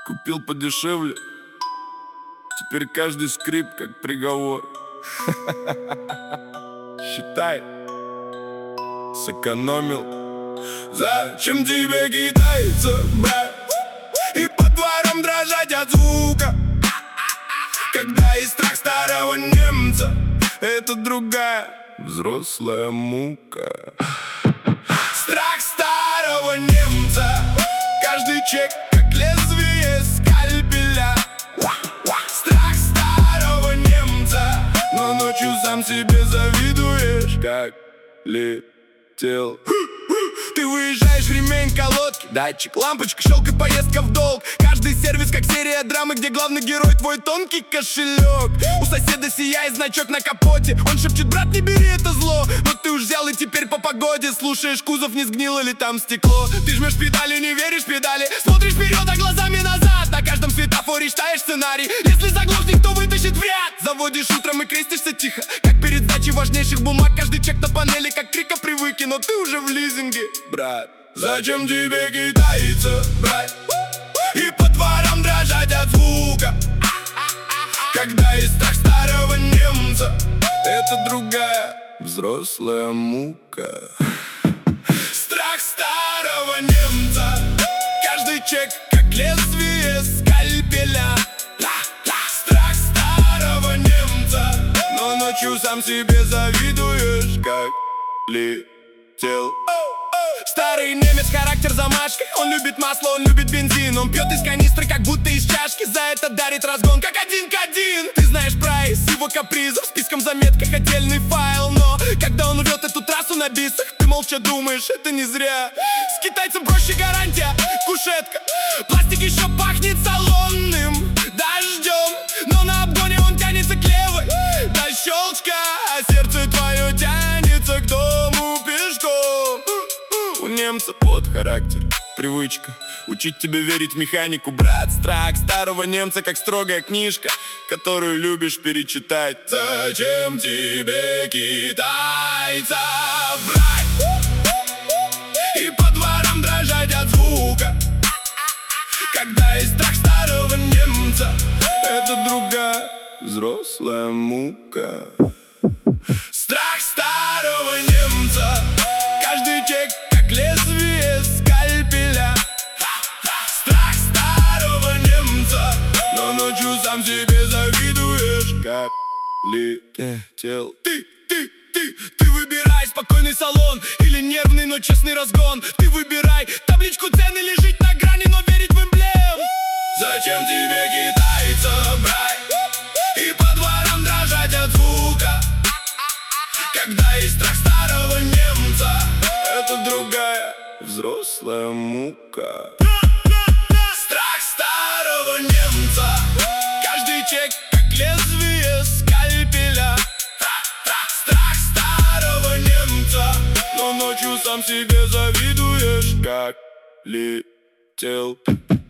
Купил подешевле. Теперь каждый скрип как приговор. Считай, сэкономил. Зачем тебе китайца брать и по дворам дрожать от звука, когда есть страх старого немца? Это другая взрослая мука. Страх старого немца. Каждый чек как лезвие скальпеля. Страх старого немца. Но ночью сам себе завидуешь, как летел. Ты выезжаешь, ремень колодки, датчик, лампочка, щелк и поездка в долг. Каждый сервис как серия драмы, где главный герой твой тонкий кошелек. У соседа сияет значок на капоте. Он шепчет: брат, не бери это зло. Но ты уж взял и теперь по погоде слушаешь кузов, не сгнило ли там стекло. Ты жмешь педали, не веришь педали, смотришь вперед, а глазами назад. На каждом светофоре читаешь сценарий. Если заглохнет, кто вытащит в ряд. Заводишь утром и крестишься тихо, как перед сдачей важнейших бумаг. Каждый чек на панели как крика привыки, но ты уже в лизинге, брат. Зачем тебе китайца брать и по дворам дрожать от звука, когда есть страх старого немца? Это другая взрослая мука. Страх старого немца. Каждый чек как лезвие скальпеля. Страх старого немца. Но ночью сам себе завидуешь, как летел. Старый немец, характер замашкой. Он любит масло, он любит бензин. Он пьет из канистры, как будто из чашки. За это дарит разгон, как один к один. Ты знаешь прайс его капризов, списком заметках отдельный файл. Но когда он рвет эту трассу на бисах, ты молча думаешь, это не зря. С китайцем проще гарантия, кушетка. Пластик еще пахнет салонным дождем, но на обгоне он тянется к левой до щелчка, а сердце твое тянется к дому пешком. У немца под характер, привычка учить тебя верить в механику, брат. Страх старого немца, как строгая книжка, которую любишь перечитать. Зачем тебе китайца брать и по дворам дрожать от звука, когда есть страх старого немца? Это другая взрослая мука. Страх старого немца. Каждый чек как лезвие скальпеля. Страх старого немца. Но ночью сам себе завидуешь, как летел. Ты выбирай спокойный салон или нервный, но честный разгон. Ты выбирай табличку цен или жить на грани, но верить в эмблем. Зачем тебе китайца брать и по дворам дрожать от звука, когда есть страх старого немца? Это другая взрослая мука. Страх старого немца. Каждый чек как лезвие скальпеля. Страх старого немца. Но ночью сам себе завидуешь, как летел.